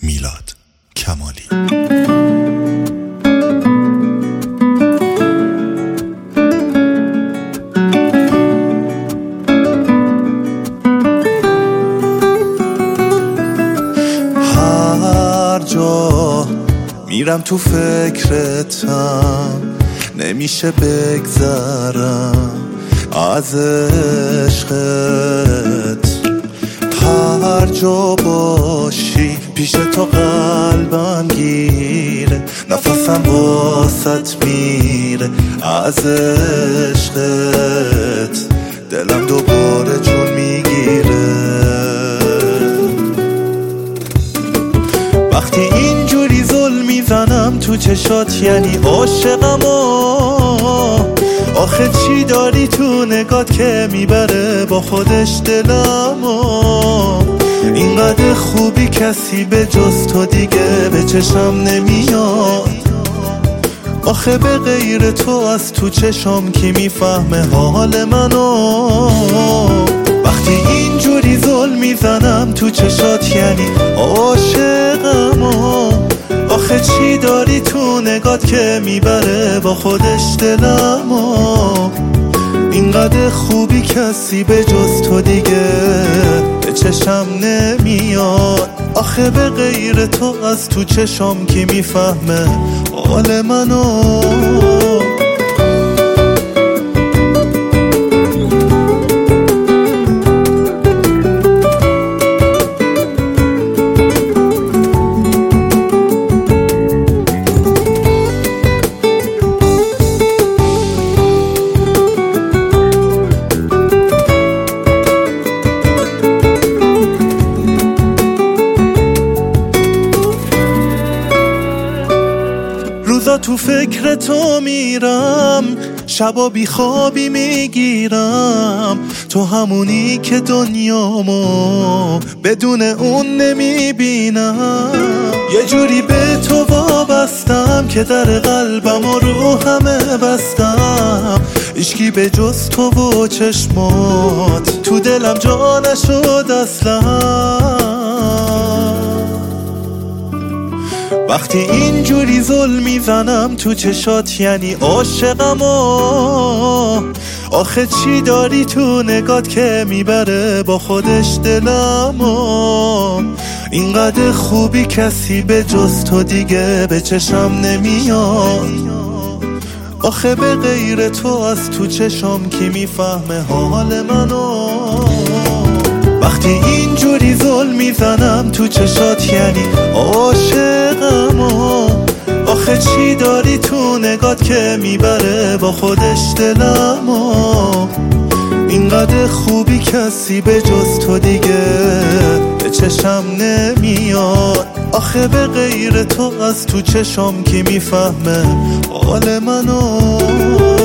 میلاد کمالی. هر جا میرم تو فکرتم، نمیشه بگذرم از عشقت. هر جا باشی پیش تو قلبم گیره، نفسم واسط میره از عشقت. دلم دوباره جون میگیره وقتی اینجوری زل میزنم تو چشات، یعنی عاشقم. آخه چی داری تو نگات که میبره با خودش دلمو؟ اینقدر خوبی کسی به جز تو دیگه به چشم نمیاد. آخه به غیر تو از تو چشم کی میفهمه حال منو؟ وقتی اینجوری زل میزنم تو چشات، یعنی عاشقم. آخه چی داری تو نگات که میبره با خودش دلمو؟ اینقدر خوبی کسی به جز تو دیگه به چشم نمیاد. آخه به غیر تو از تو چشم کی میفهمه حال منو؟ روزا تو فکر تو میرم، شبا بی خوابی میگیرم. تو همونی که دنیامو بدون اون نمیبینم. یه جوری به تو وابستم که در قلبم و رو همه بستم. هیچکی به جز تو و چشمات تو دلم جا نشد اصلا. وقتی اینجوری زل میزنم تو چشات، یعنی عاشقم. آخه چی داری تو نگات که میبره با خودش دلمو؟ اینقدر خوبی کسی به جز تو دیگه به چشم نمیاد. آخه به غیر تو از تو چشم کی میفهمه حال منو؟ وقتی اینجوری زل میزنم تو چشات، یعنی عاشقم. آخه چی داری تو نگات که میبره با خودش دلمو؟ اینقدر خوبی کسی به جز تو دیگه به چشم نمیاد. آخه به غیر تو از تو چشم کی میفهمه حال منو؟